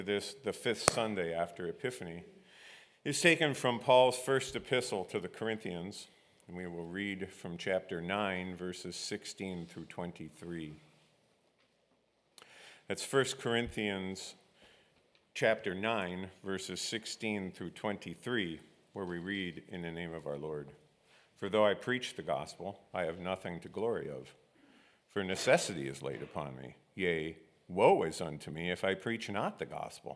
This, the fifth Sunday after Epiphany, is taken from Paul's first epistle to the Corinthians, and we will read from chapter 9, verses 16 through 23. That's 1 Corinthians chapter 9, verses 16 through 23, where we read in the name of our Lord. For though I preach the gospel, I have nothing to glory of, for necessity is laid upon me. Yea, woe is unto me if I preach not the gospel.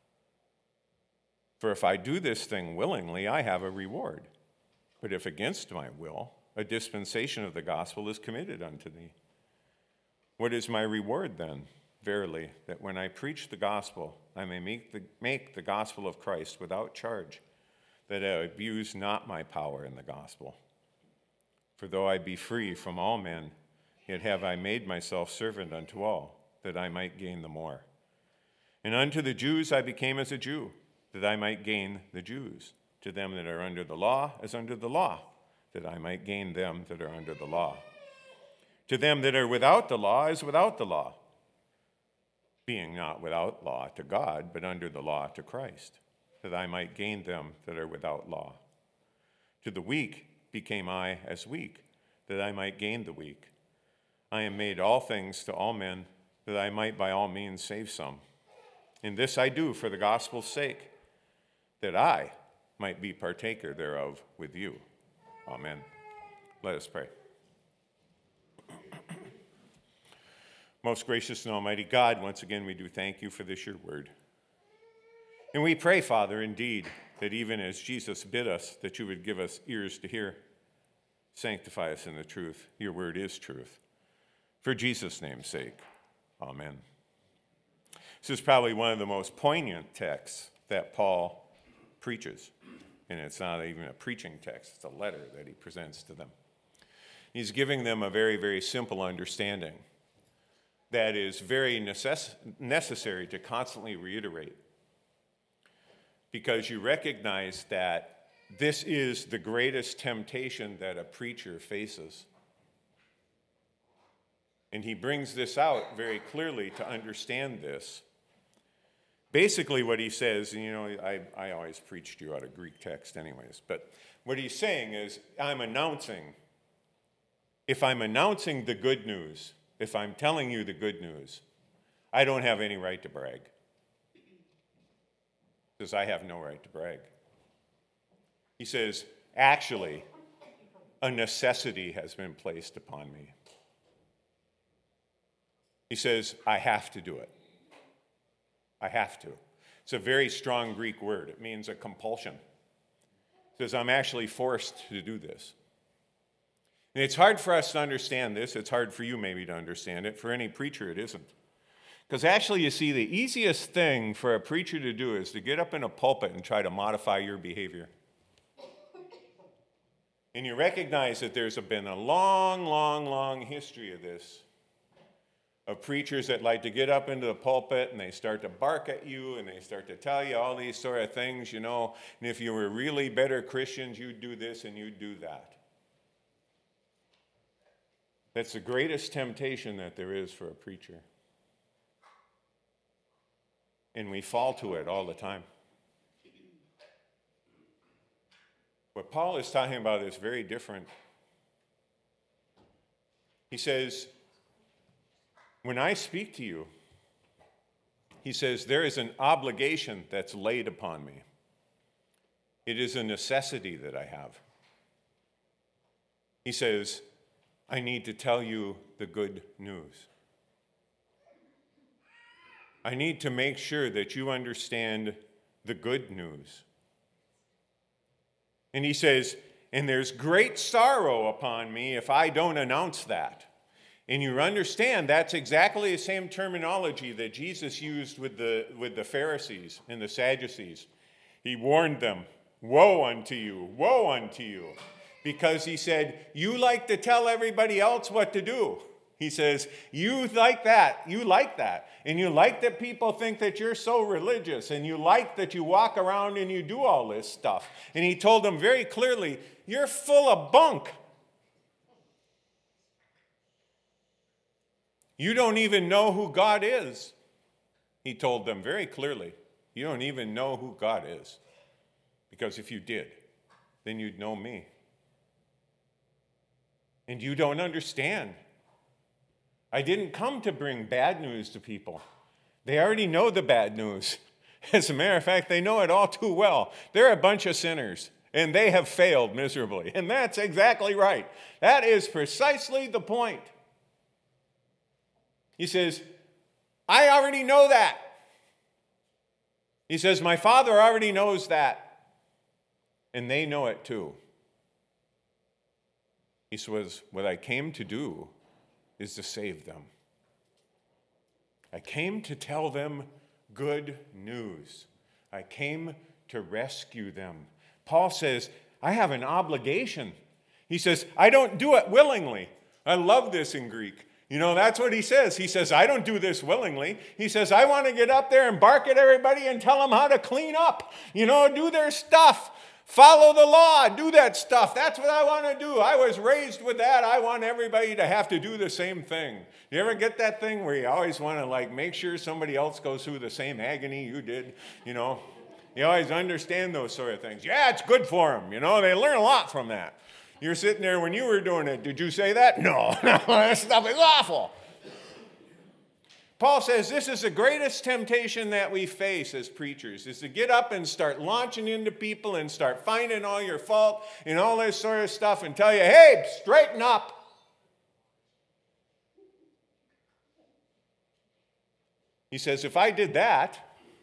For if I do this thing willingly, I have a reward. But if against my will, a dispensation of the gospel is committed unto me. What is my reward then? Verily, that when I preach the gospel, I may make the gospel of Christ without charge, that I abuse not my power in the gospel. For though I be free from all men, yet have I made myself servant unto all, that I might gain the more. And unto the Jews I became as a Jew, that I might gain the Jews. To them that are under the law, as under the law, that I might gain them that are under the law. To them that are without the law, as without the law, being not without law to God, but under the law to Christ, that I might gain them that are without law. To the weak became I as weak, that I might gain the weak. I am made all things to all men, that I might by all means save some. And this I do for the gospel's sake, that I might be partaker thereof with you. Amen. Let us pray. Most gracious and almighty God, once again we do thank you for this your word. And we pray, Father, indeed, that even as Jesus bid us, that you would give us ears to hear. Sanctify us in the truth. Your word is truth. For Jesus' name's sake. Amen. This is probably one of the most poignant texts that Paul preaches. And it's not even a preaching text, it's a letter that he presents to them. He's giving them a very, very simple understanding that is very necessary to constantly reiterate. Because you recognize that this is the greatest temptation that a preacher faces. And he brings this out very clearly to understand this. Basically what he says, and I always preached you out of Greek text anyways, but what he's saying is, if I'm announcing the good news, if I'm telling you the good news, I don't have any right to brag. He says, I have no right to brag. He says, actually, a necessity has been placed upon me. He says, I have to do it. I have to. It's a very strong Greek word. It means a compulsion. It says, I'm actually forced to do this. And it's hard for us to understand this. It's hard for you maybe to understand it. For any preacher, it isn't. Because actually, you see, the easiest thing for a preacher to do is to get up in a pulpit and try to modify your behavior. And you recognize that there's been a long, long, long history of this. Of preachers that like to get up into the pulpit and they start to bark at you and they start to tell you all these sort of things, and if you were really better Christians, you'd do this and you'd do that. That's the greatest temptation that there is for a preacher. And we fall to it all the time. What Paul is talking about is very different. He says, when I speak to you, he says, there is an obligation that's laid upon me. It is a necessity that I have. He says, I need to tell you the good news. I need to make sure that you understand the good news. And he says, and there's great sorrow upon me if I don't announce that. And you understand that's exactly the same terminology that Jesus used with the Pharisees and the Sadducees. He warned them, woe unto you, woe unto you. Because he said, you like to tell everybody else what to do. He says, you like that, and you like that people think that you're so religious, and you like that you walk around and you do all this stuff. And he told them very clearly, you're full of bunk. You don't even know who God is. He told them very clearly, you don't even know who God is. Because if you did, then you'd know me. And you don't understand. I didn't come to bring bad news to people. They already know the bad news. As a matter of fact, they know it all too well. They're a bunch of sinners, and they have failed miserably. And that's exactly right. That is precisely the point. He says, I already know that. He says, my Father already knows that. And they know it too. He says, what I came to do is to save them. I came to tell them good news. I came to rescue them. Paul says, I have an obligation. He says, I don't do it willingly. I love this in Greek. You know, that's what he says. He says, I don't do this willingly. He says, I want to get up there and bark at everybody and tell them how to clean up. You know, do their stuff. Follow the law. Do that stuff. That's what I want to do. I was raised with that. I want everybody to have to do the same thing. You ever get that thing where you always want to make sure somebody else goes through the same agony you did? You know, you always understand those sort of things. Yeah, it's good for them. You know, they learn a lot from that. You're sitting there when you were doing it. Did you say that? No, that stuff is awful. Paul says this is the greatest temptation that we face as preachers, is to get up and start launching into people and start finding all your fault and all this sort of stuff and tell you, hey, straighten up. He says, if I did that,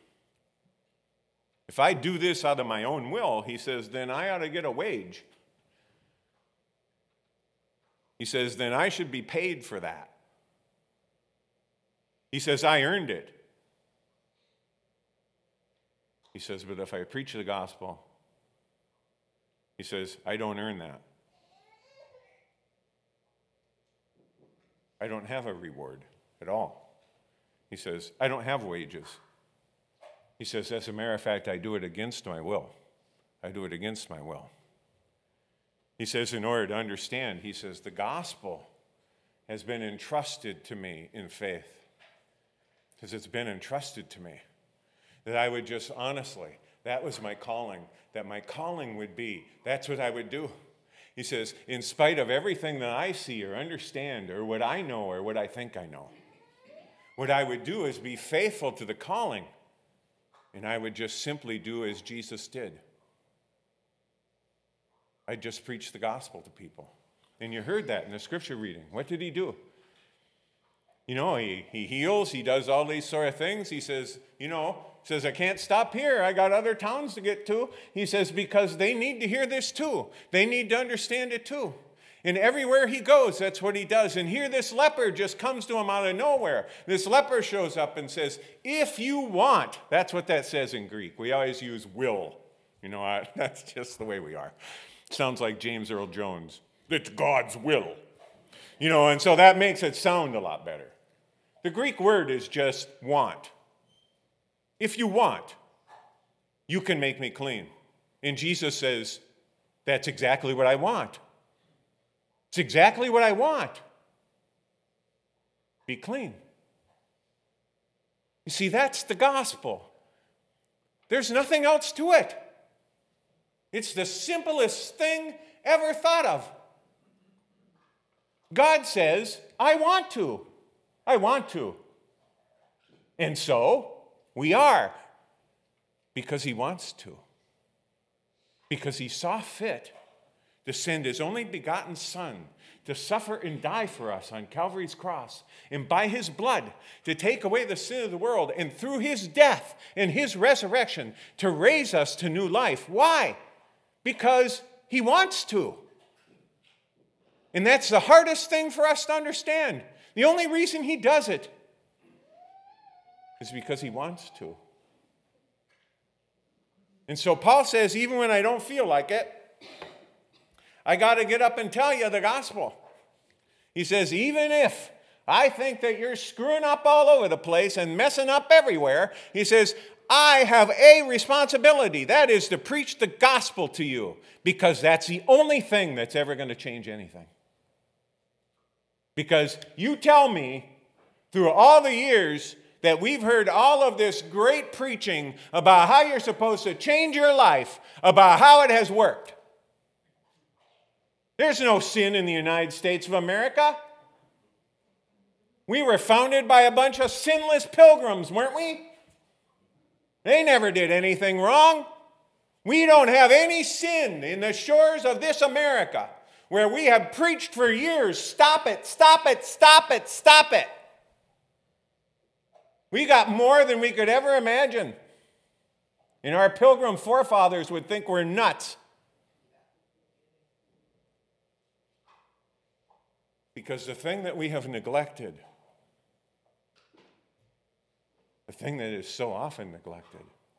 if I do this out of my own will, he says, then I ought to get a wage. He says, then I should be paid for that. He says, I earned it. He says, but if I preach the gospel, he says, I don't earn that. I don't have a reward at all. He says, I don't have wages. He says, as a matter of fact, I do it against my will. I do it against my will. He says, in order to understand, he says, the gospel has been entrusted to me in faith. Because it's been entrusted to me. That I would just honestly, that was my calling. That my calling would be, that's what I would do. He says, in spite of everything that I see or understand or what I know or what I think I know, what I would do is be faithful to the calling. And I would just simply do as Jesus did. I just preached the gospel to people. And you heard that in the scripture reading. What did he do? You know, he heals, he does all these sort of things. He says, I can't stop here. I got other towns to get to. He says, because they need to hear this too. They need to understand it too. And everywhere he goes, that's what he does. And here this leper just comes to him out of nowhere. This leper shows up and says, if you want. That's what that says in Greek. We always use will. That's just the way we are. Sounds like James Earl Jones. It's God's will. And so that makes it sound a lot better. The Greek word is just want. If you want, you can make me clean. And Jesus says, that's exactly what I want. It's exactly what I want. Be clean. You see, that's the gospel. There's nothing else to it. It's the simplest thing ever thought of. God says, I want to. I want to. And so, we are. Because he wants to. Because he saw fit to send his only begotten Son to suffer and die for us on Calvary's cross, and by his blood to take away the sin of the world, and through his death and his resurrection to raise us to new life. Why? Because he wants to. And that's the hardest thing for us to understand. The only reason he does it is because he wants to. And so Paul says, even when I don't feel like it, I got to get up and tell you the gospel. He says, even if I think that you're screwing up all over the place and messing up everywhere, he says, I have a responsibility. That is to preach the gospel to you, because that's the only thing that's ever going to change anything. Because you tell me through all the years that we've heard all of this great preaching about how you're supposed to change your life, about how it has worked. There's no sin in the United States of America. We were founded by a bunch of sinless pilgrims, weren't we? They never did anything wrong. We don't have any sin in the shores of this America where we have preached for years, stop it, stop it, stop it, stop it. We got more than we could ever imagine. And our pilgrim forefathers would think we're nuts. Because the thing that we have neglected, the thing that is so often neglected,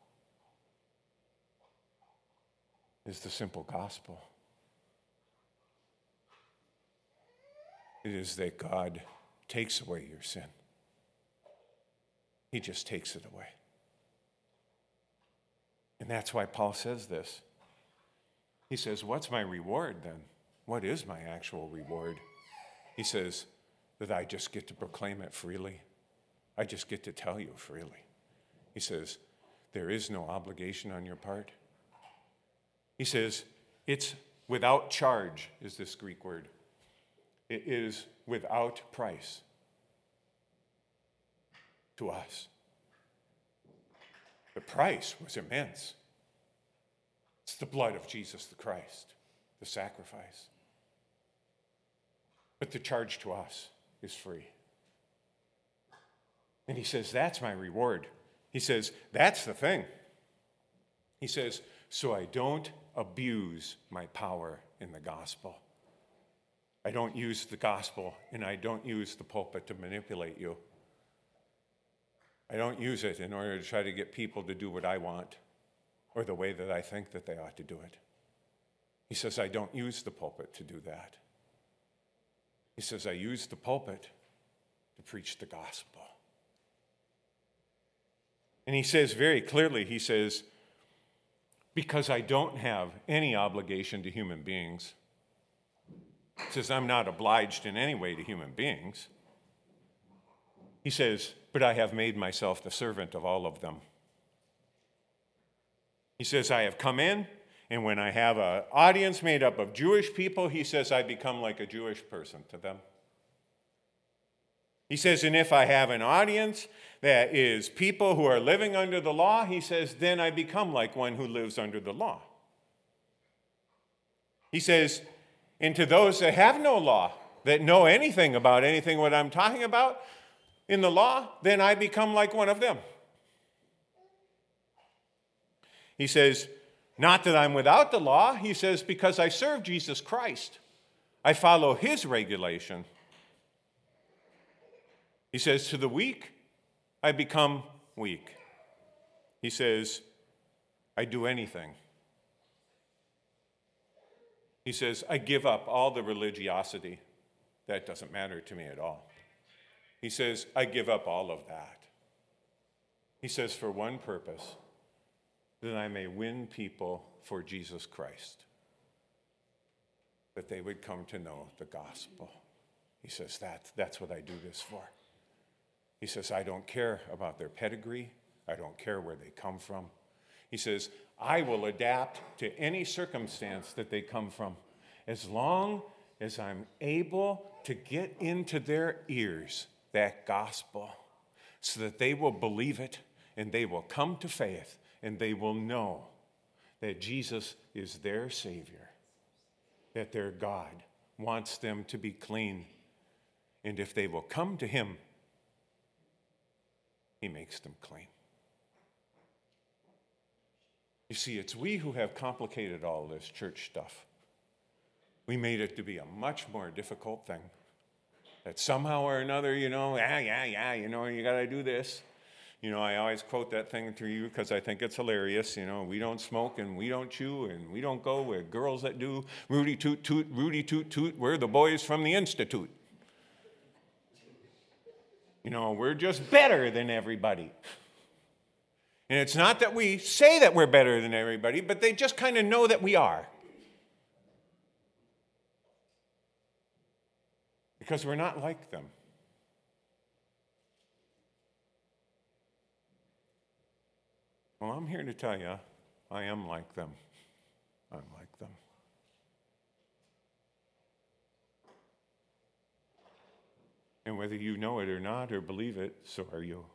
is the simple gospel. It is that God takes away your sin. He just takes it away. And that's why Paul says this. He says, what's my reward then? What is my actual reward? He says that I just get to proclaim it freely. I just get to tell you freely. He says, there is no obligation on your part. He says, it's without charge, is this Greek word. It is without price to us. The price was immense. It's the blood of Jesus the Christ, the sacrifice. But the charge to us is free. And he says, that's my reward. He says, that's the thing. He says, so I don't abuse my power in the gospel. I don't use the gospel and I don't use the pulpit to manipulate you. I don't use it in order to try to get people to do what I want or the way that I think that they ought to do it. He says, I don't use the pulpit to do that. He says, I use the pulpit to preach the gospel. And he says very clearly, he says, because I don't have any obligation to human beings. He says, I'm not obliged in any way to human beings. He says, but I have made myself the servant of all of them. He says, I have come in, and when I have an audience made up of Jewish people, he says, I become like a Jewish person to them. He says, and if I have an audience that is people who are living under the law, he says, then I become like one who lives under the law. He says, and to those that have no law, that know anything about anything what I'm talking about in the law, then I become like one of them. He says, not that I'm without the law, he says, because I serve Jesus Christ. I follow his regulation. He says, to the weak, I become weak. He says, I do anything. He says, I give up all the religiosity. That doesn't matter to me at all. He says, I give up all of that. He says, for one purpose, that I may win people for Jesus Christ, that they would come to know the gospel. He says, that's what I do this for. He says, I don't care about their pedigree. I don't care where they come from. He says, I will adapt to any circumstance that they come from, as long as I'm able to get into their ears that gospel, so that they will believe it and they will come to faith and they will know that Jesus is their Savior, that their God wants them to be clean. And if they will come to him, he makes them clean. You see, it's we who have complicated all this church stuff. We made it to be a much more difficult thing. That somehow or another, you got to do this. I always quote that thing to you because I think it's hilarious. We don't smoke and we don't chew and we don't go with girls that do Rudy toot toot, Rudy toot toot. We're the boys from the Institute. We're just better than everybody. And it's not that we say that we're better than everybody, but they just kind of know that we are. Because we're not like them. Well, I'm here to tell you, I am like them. I'm like them. And whether you know it or not or believe it, so are you.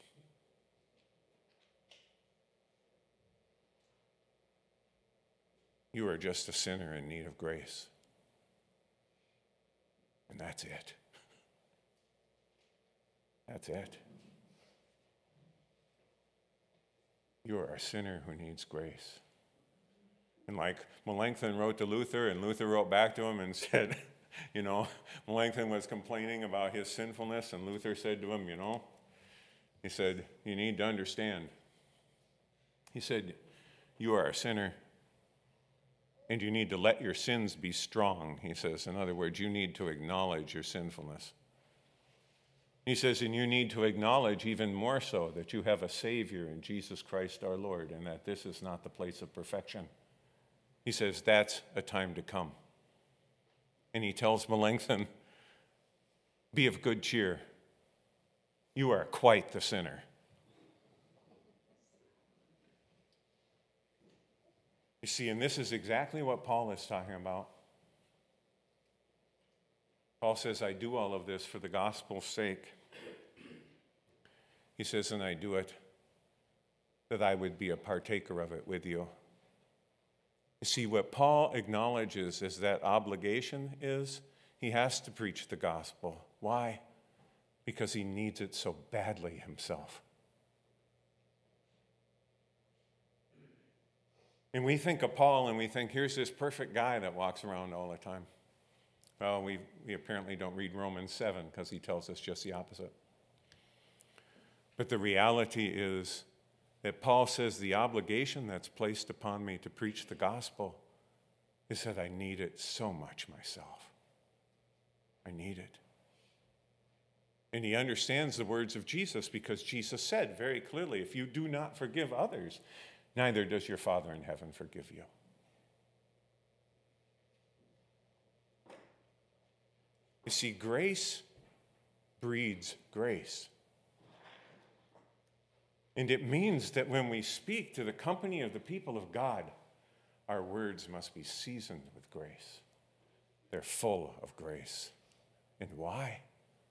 You are just a sinner in need of grace. And that's it. That's it. You are a sinner who needs grace. And like Melanchthon wrote to Luther, and Luther wrote back to him and said, Melanchthon was complaining about his sinfulness, and Luther said to him, he said, you need to understand. He said, you are a sinner, and you need to let your sins be strong, he says. In other words, you need to acknowledge your sinfulness. He says, and you need to acknowledge even more so that you have a Savior in Jesus Christ our Lord, and that this is not the place of perfection. He says, that's a time to come. And he tells Melanchthon, be of good cheer. You are quite the sinner. You see, and this is exactly what Paul is talking about. Paul says, I do all of this for the gospel's sake. He says, and I do it that I would be a partaker of it with you. You see, what Paul acknowledges is that obligation is he has to preach the gospel. Why? Because he needs it so badly himself. And we think of Paul and we think, here's this perfect guy that walks around all the time. Well, we apparently don't read Romans 7 because he tells us just the opposite. But the reality is that Paul says the obligation that's placed upon me to preach the gospel is that I need it so much myself. I need it. And he understands the words of Jesus because Jesus said very clearly, if you do not forgive others, neither does your Father in heaven forgive you. You see, grace breeds grace. And it means that when we speak to the company of the people of God, our words must be seasoned with grace. They're full of grace. And why?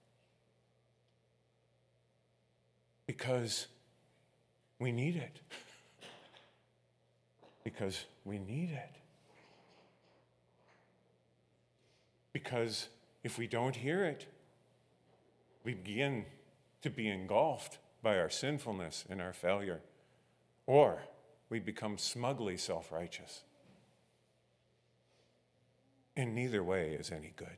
Because we need it. Because we need it. Because if we don't hear it, we begin to be engulfed by our sinfulness and our failure, or we become smugly self-righteous. And neither way is any good.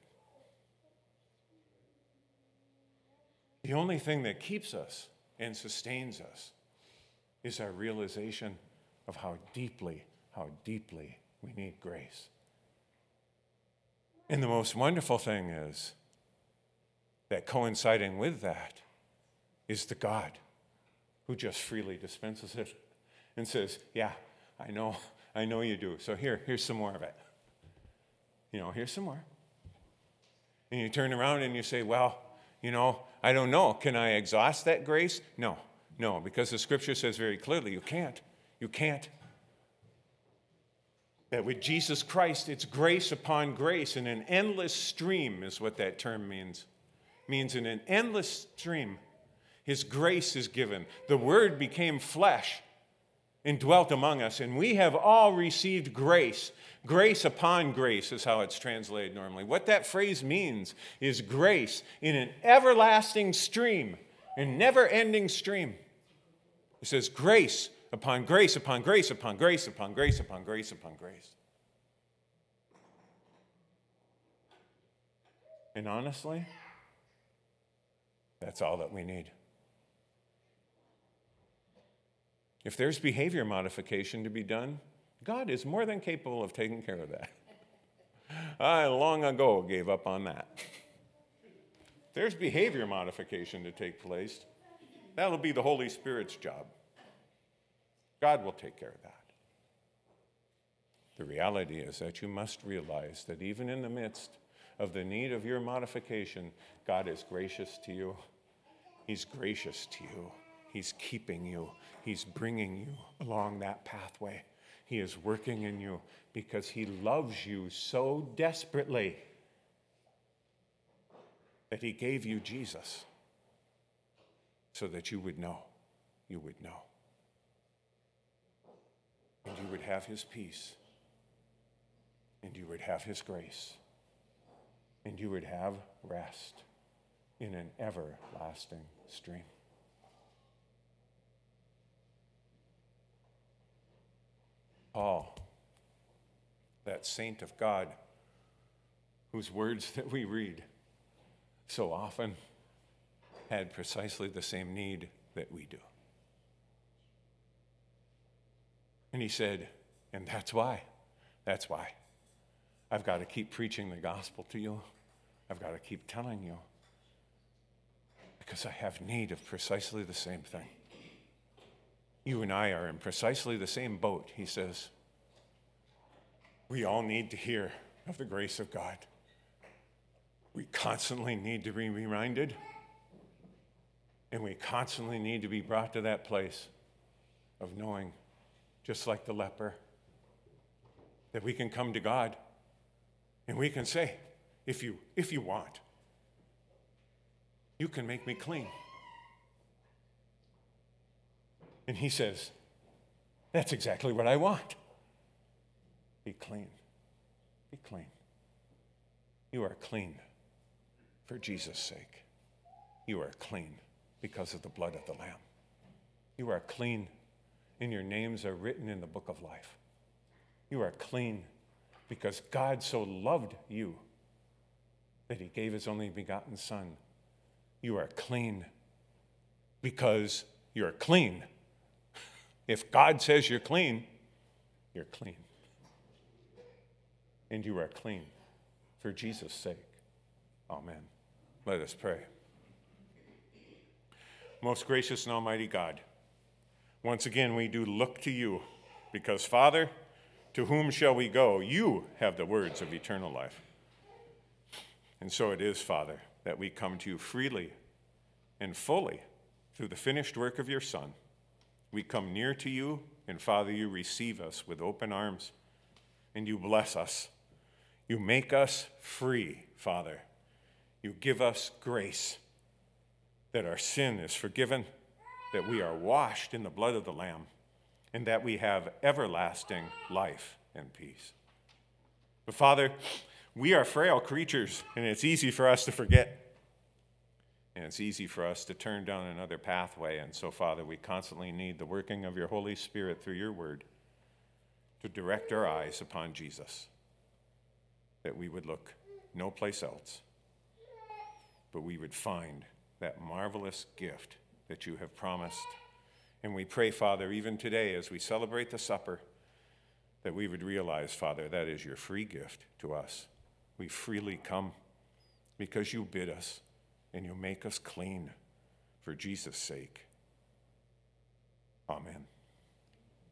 The only thing that keeps us and sustains us is our realization of how deeply we need grace. And the most wonderful thing is that coinciding with that is the God who just freely dispenses it and says, yeah, I know you do. So here's some more of it. Here's some more. And you turn around and you say, well, I don't know. Can I exhaust that grace? No, because the scripture says very clearly, you can't. You can't. That with Jesus Christ, it's grace upon grace, and an endless stream is what that term means. It means in an endless stream, his grace is given. The Word became flesh and dwelt among us, and we have all received grace. Grace upon grace is how it's translated normally. What that phrase means is grace in an everlasting stream, a never-ending stream. It says grace upon grace upon grace upon grace upon grace upon grace upon grace. And honestly, that's all that we need. If there's behavior modification to be done, God is more than capable of taking care of that. I long ago gave up on that. If there's behavior modification to take place, that'll be the Holy Spirit's job. God will take care of that. The reality is that you must realize that even in the midst of the need of your modification, God is gracious to you. He's gracious to you. He's keeping you. He's bringing you along that pathway. He is working in you because he loves you so desperately that he gave you Jesus so that you would know, and you would have his peace, and you would have his grace, and you would have rest in an everlasting stream. Paul, that saint of God, whose words that we read so often had precisely the same need that we do. And he said, and that's why I've got to keep preaching the gospel to you. I've got to keep telling you, because I have need of precisely the same thing. You and I are in precisely the same boat, he says. We all need to hear of the grace of God. We constantly need to be reminded, and we constantly need to be brought to that place of knowing, just like the leper, that we can come to God and we can say, if you want, you can make me clean. And he says, that's exactly what I want. Be clean. Be clean. You are clean for Jesus' sake. You are clean because of the blood of the Lamb. You are clean, and your names are written in the book of life. You are clean because God so loved you that he gave his only begotten Son. You are clean because you're clean. If God says you're clean, you're clean. And you are clean for Jesus' sake. Amen. Let us pray. Most gracious and almighty God, once again we do look to you because, Father, to whom shall we go? You have the words of eternal life. And so it is, Father, that we come to you freely and fully through the finished work of your Son. We come near to you, and Father, you receive us with open arms, and you bless us. You make us free, Father. You give us grace that our sin is forgiven, that we are washed in the blood of the Lamb, and that we have everlasting life and peace. But Father, we are frail creatures, and it's easy for us to forget. And it's easy for us to turn down another pathway. And so, Father, we constantly need the working of your Holy Spirit through your word to direct our eyes upon Jesus, that we would look no place else, but we would find that marvelous gift that you have promised. And we pray, Father, even today as we celebrate the supper, that we would realize, Father, that is your free gift to us. We freely come because you bid us, and you make us clean for Jesus' sake. Amen.